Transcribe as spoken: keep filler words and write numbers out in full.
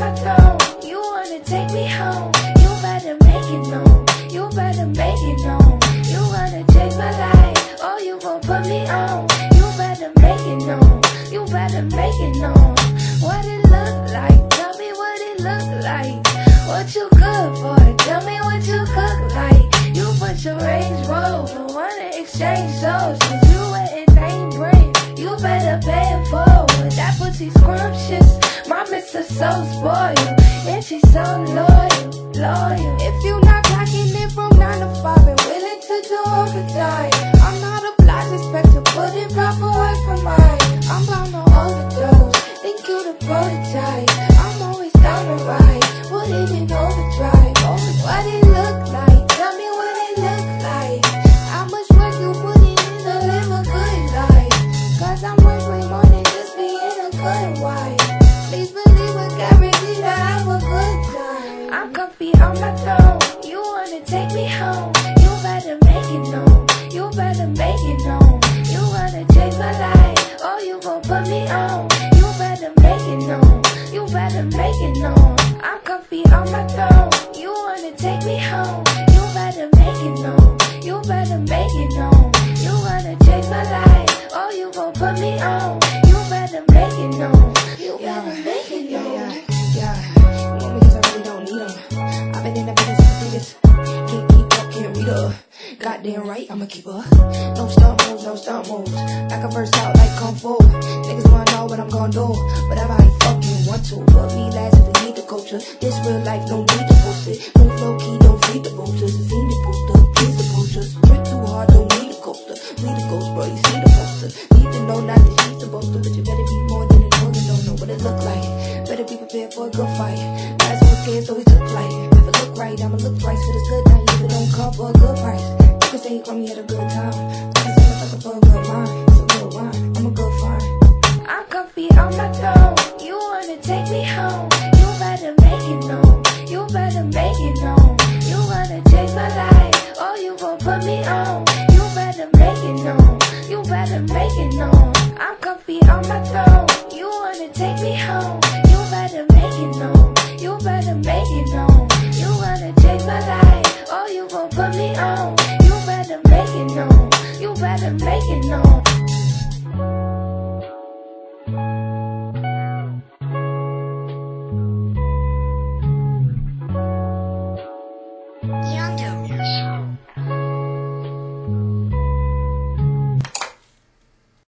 my throne. You wanna take me home. You better make it known. You better make it known. You wanna change my life. Oh, you gon' put me on. You better make it known. You better make it known. What it look like? Tell me what it look like. What you good for? Tell me what you cook like. You put your Range Rover, wanna exchange souls. Cause you a name brand. You better pay it forward. That pussy scrumptious. My Mister so spoiled. And she's so loyal, loyal. If you not clocking in from nine to five and willing to do overtime, I'm not obliged, expect to put in proper work for mine. I'm bound to overdose, think you the prototype. I'm always down to ride, put it in overdrive. What it look like, tell me what it look like. How much work you put in to live a good life? Cause I'm worth way more than just being a good wife. Please believe I guarantee to have a good time. I'm comfy on my throne. You wanna take me home. You better make it known. You better make it known. You wanna change my life. Oh, you gon' put me on. You better make it known. You better make it known. I'm comfy on my throne. You wanna take me home. You better make it known. You better make it known. You wanna change my life. Oh, you gon' put me on. You better make it known. You better make it known. Yeah, yeah, yeah. You want me 'cause I really don't need 'em. I've been in the business for years. Can't keep up, can't read her. Goddamn right, I'ma keep her. No stunt moves, no stunt moves. Like a verse out like Kung Fu. Niggas wanna know what I'm gon' do. Whatever I fucking want to. But me last if we need the culture. This real life, no need to post it. Move low key, don't feed the vultures. It's in the poster, please the posters. Work too hard, don't need a coaster. We the ghost, bro, you see the poster. Need to know not that she's supposed to. But you better be more than an organ, don't know what it look like. Better be prepared for a good fight. Guys was scared, so we took flight. If it look right, I'ma look twice for this good night. If it don't come for a good price. Niggas say you call me at a good time. Cause I'm a sucker for a good mind. It's a good wine, I'm a good find. I'm comfy on my throne. You wanna take me home.